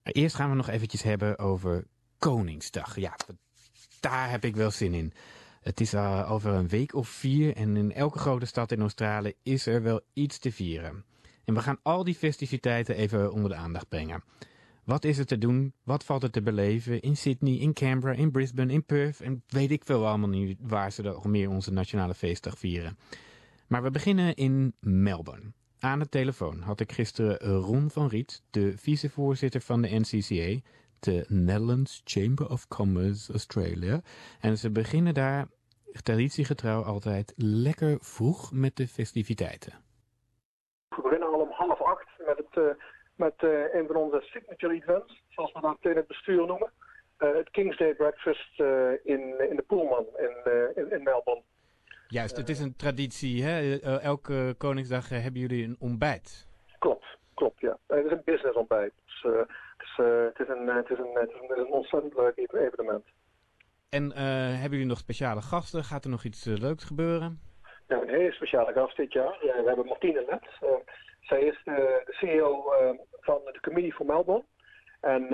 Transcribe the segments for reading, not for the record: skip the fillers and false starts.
Eerst gaan we nog eventjes hebben over Koningsdag. Ja, daar heb ik wel zin in. Het is over een week of 4 en in elke grote stad in Australië is er wel iets te vieren. En we gaan al die festiviteiten even onder de aandacht brengen. Wat is er te doen? Wat valt er te beleven in Sydney, in Canberra, in Brisbane, in Perth en weet ik veel allemaal niet waar ze nog meer onze nationale feestdag vieren. Maar we beginnen in Melbourne. Aan de telefoon had ik gisteren Ron van Riet, de vicevoorzitter van de NCCA, de Netherlands Chamber of Commerce Australia. En ze beginnen daar traditiegetrouw altijd lekker vroeg met de festiviteiten. We beginnen al om 7:30 met een van onze signature events, zoals we dat in het bestuur noemen. Het King's Day Breakfast in de Pullman in Melbourne. Juist, het is een traditie, hè? Elke Koningsdag hebben jullie een ontbijt. Klopt, ja. Het is een business ontbijt. Dus, het is een ontzettend leuk evenement. En hebben jullie nog speciale gasten? Gaat er nog iets leuks gebeuren? Ja, een hele speciale gast dit jaar. Ja, we hebben Martine Let. Zij is de CEO van de Committee for Melbourne. En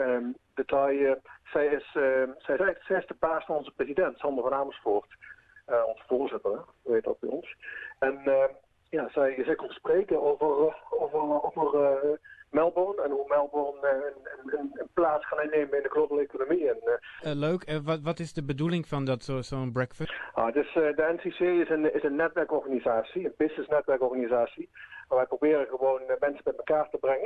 zij is de baas van onze president, Sander van Amersfoort. Onze voorzitter, hè? Hoe heet dat bij ons. En zij komt spreken over Melbourne en hoe Melbourne een plaats kan innemen in de globale economie. Leuk. Wat is de bedoeling van zo'n breakfast? Dus de NCC is een netwerkorganisatie, een business netwerkorganisatie. Waar wij proberen gewoon mensen met elkaar te brengen.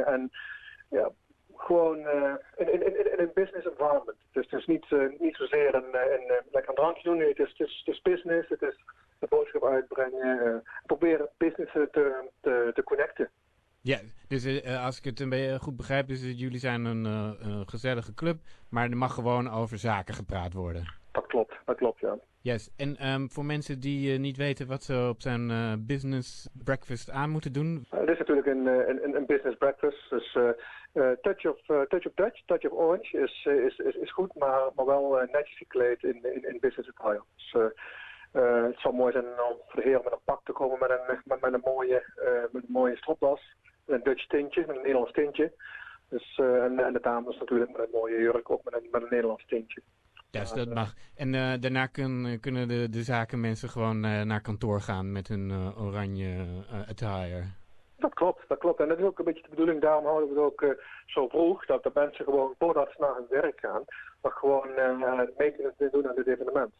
Gewoon in een business environment. Dus het is niet zozeer een lekker drankje doen. Het is business, het is de boodschap uitbrengen. Proberen businessen te connecten. Ja, dus als ik het een beetje goed begrijp, is dat jullie zijn een gezellige club, maar er mag gewoon over zaken gepraat worden. Dat klopt, ja. Yes, en voor mensen die niet weten wat ze op zijn business breakfast aan moeten doen. Het is natuurlijk een business breakfast, dus touch of Dutch, touch of Orange is goed, maar wel netjes gekleed in business attire. Dus, het zou mooi zijn om voor de heren met een pak te komen met een mooie stropdas. Een Dutch tintje, met een Nederlands tintje. Dus, en de dames natuurlijk met een mooie jurk, ook met een Nederlands tintje. Ja, dus dat mag. En daarna kunnen de zakenmensen gewoon naar kantoor gaan met hun oranje attire. Dat klopt. En dat is ook een beetje de bedoeling. Daarom houden we het ook zo vroeg, dat de mensen gewoon voordat ze naar hun werk gaan, maar gewoon mee kunnen doen aan dit evenement.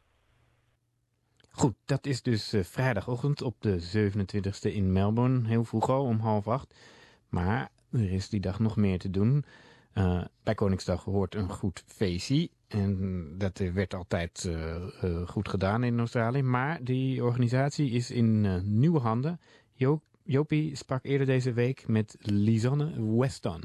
Goed, dat is dus vrijdagochtend op de 27e in Melbourne. Heel vroeg al, om 7:30. Maar er is die dag nog meer te doen. Bij Koningsdag hoort een goed feestje. En dat werd altijd goed gedaan in Australië. Maar die organisatie is in nieuwe handen. Jopie sprak eerder deze week met Lisanne Weston.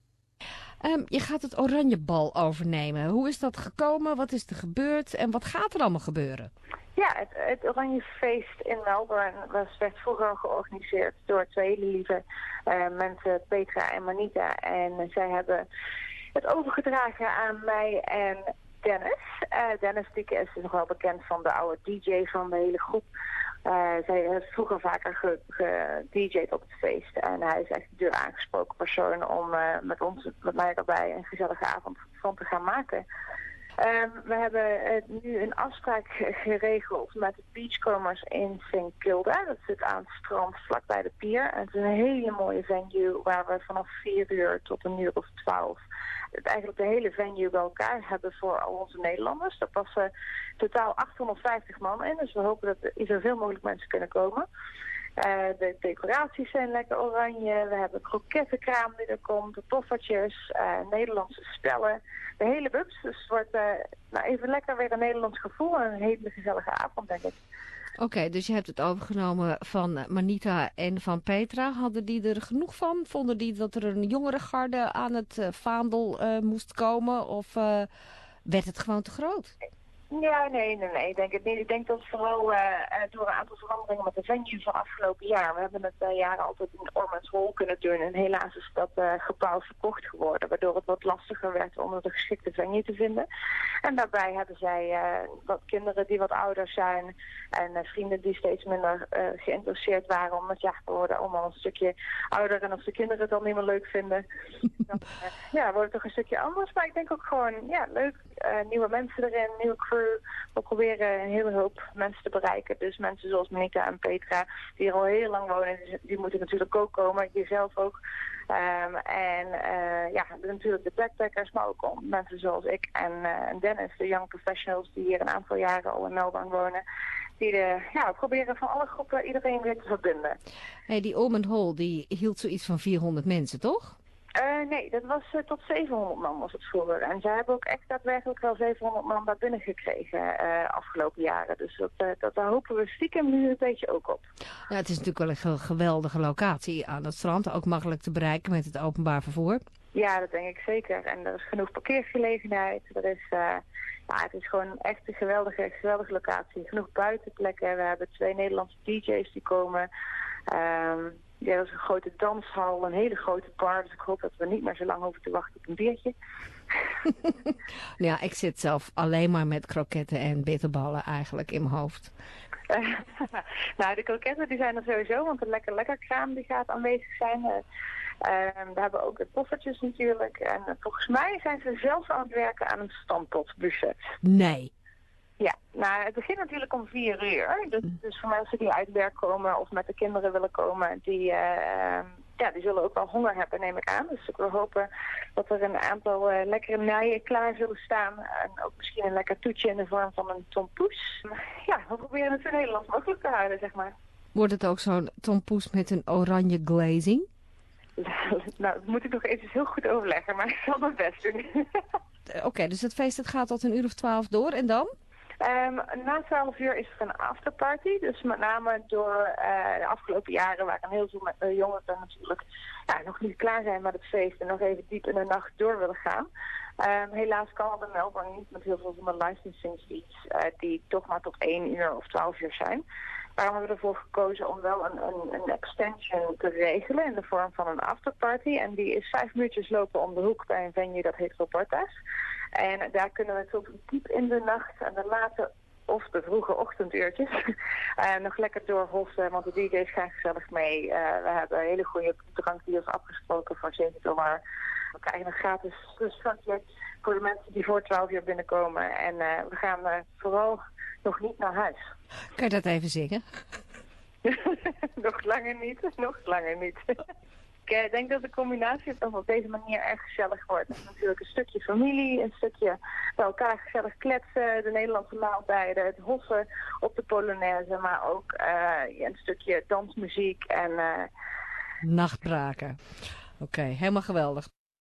Je gaat het Oranjebal overnemen. Hoe is dat gekomen? Wat is er gebeurd? En wat gaat er allemaal gebeuren? Ja, het Oranjefeest in Melbourne werd vroeger georganiseerd door twee hele lieve mensen, Petra en Manita. En zij hebben het overgedragen aan mij en Dennis. Dennis is nog wel bekend van de oude DJ van de hele groep. Zij heeft vroeger vaker gedj'd op het feest. En hij is echt de deur aangesproken persoon om met mij erbij een gezellige avond van te gaan maken. We hebben nu een afspraak geregeld met de Beachcombers in St. Kilda. Dat zit aan het strand vlakbij de pier. En het is een hele mooie venue waar we vanaf 4 uur tot 1:12 eigenlijk de hele venue bij elkaar hebben voor al onze Nederlanders. Daar passen totaal 850 man in. Dus we hopen dat er zoveel mogelijk mensen kunnen komen. De decoraties zijn lekker oranje. We hebben krokettenkraam die er komt, de poffertjes, Nederlandse spellen. De hele bubs. Dus het wordt even lekker weer een Nederlands gevoel en een hele gezellige avond, denk ik. Oké, dus je hebt het overgenomen van Manita en van Petra. Hadden die er genoeg van? Vonden die dat er een jongere garde aan het vaandel moest komen? Of werd het gewoon te groot? Ja, nee, ik denk het niet. Ik denk dat vooral door een aantal veranderingen met de venue van afgelopen jaar. We hebben het jaren altijd in Ormonds Hall kunnen doen. En helaas is dat gebouw verkocht geworden. Waardoor het wat lastiger werd om de geschikte venue te vinden. En daarbij hebben zij wat kinderen die wat ouder zijn. En vrienden die steeds minder geïnteresseerd waren. Omdat we worden allemaal een stukje ouder. En als de kinderen het dan niet meer leuk vinden. Dan wordt het toch een stukje anders. Maar ik denk ook gewoon, leuk. Nieuwe mensen erin, nieuwe crew. We proberen een hele hoop mensen te bereiken. Dus mensen zoals Monica en Petra, die er al heel lang wonen, die moeten natuurlijk ook komen. Jezelf ook. Natuurlijk de backpackers, maar ook mensen zoals ik en Dennis, de young professionals die hier een aantal jaren al in Melbourne wonen. Die proberen van alle groepen iedereen weer te verbinden. Hey, die Ormond Hall, die hield zoiets van 400 mensen, toch? Nee, dat was tot 700 man was het vroeger. En zij hebben ook echt daadwerkelijk wel 700 man daar binnen gekregen afgelopen jaren. Dus daar hopen we stiekem nu een beetje ook op. Ja, het is natuurlijk wel een geweldige locatie aan het strand. Ook makkelijk te bereiken met het openbaar vervoer. Ja, dat denk ik zeker. En er is genoeg parkeergelegenheid. Het is gewoon echt een geweldige locatie. Genoeg buitenplekken. We hebben 2 Nederlandse DJ's die komen. Er is een grote danshal, een hele grote bar. Dus ik hoop dat we niet meer zo lang hoeven te wachten op een biertje. Ja, ik zit zelf alleen maar met kroketten en bitterballen eigenlijk in mijn hoofd. De kroketten die zijn er sowieso, want een lekker kraam die gaat aanwezig zijn. We hebben ook de poffertjes natuurlijk. En volgens mij zijn ze zelfs aan het werken aan een stampotbuffet. Nee. Ja, het begint natuurlijk om 4 uur. Dus voor mensen die uit werk komen of met de kinderen willen komen, die zullen ook wel honger hebben, neem ik aan. Dus we hopen dat er een aantal lekkere nijen klaar zullen staan. En ook misschien een lekker toetje in de vorm van een tompoes. We proberen het zo Nederlands mogelijk te houden, zeg maar. Wordt het ook zo'n tompoes met een oranje glazing? Dat moet ik nog even heel goed overleggen, maar ik zal mijn best doen. Oké, dus het feest gaat tot 1 uur of 12 door en dan? Na 12 uur is er een afterparty. Dus met name door de afgelopen jaren waren heel veel jongeren natuurlijk nog niet klaar zijn met het feest en nog even diep in de nacht door willen gaan. Helaas kan het in Melbourne niet met heel veel van de licensing fees die toch maar tot 1 uur of 12 uur zijn. Daarom hebben we ervoor gekozen om wel een extension te regelen in de vorm van een afterparty. En die is 5 minuutjes lopen om de hoek bij een venue dat heet Roberta's. En daar kunnen we tot diep in de nacht en de late of de vroege ochtenduurtjes nog lekker doorhossen, want de DJ's gaan gezellig mee. We hebben een hele goede drankdeals afgesproken voor $7. We krijgen een gratis rustdrankje voor de mensen die voor 12 uur binnenkomen. En we gaan vooral nog niet naar huis. Kan je dat even zingen? Nog langer niet. Ik denk dat de combinatie dan op deze manier erg gezellig wordt. Het is natuurlijk een stukje familie, een stukje bij elkaar gezellig kletsen, de Nederlandse maaltijden, het hossen op de Polonaise, maar ook een stukje dansmuziek en nachtbraken. Oké, helemaal geweldig.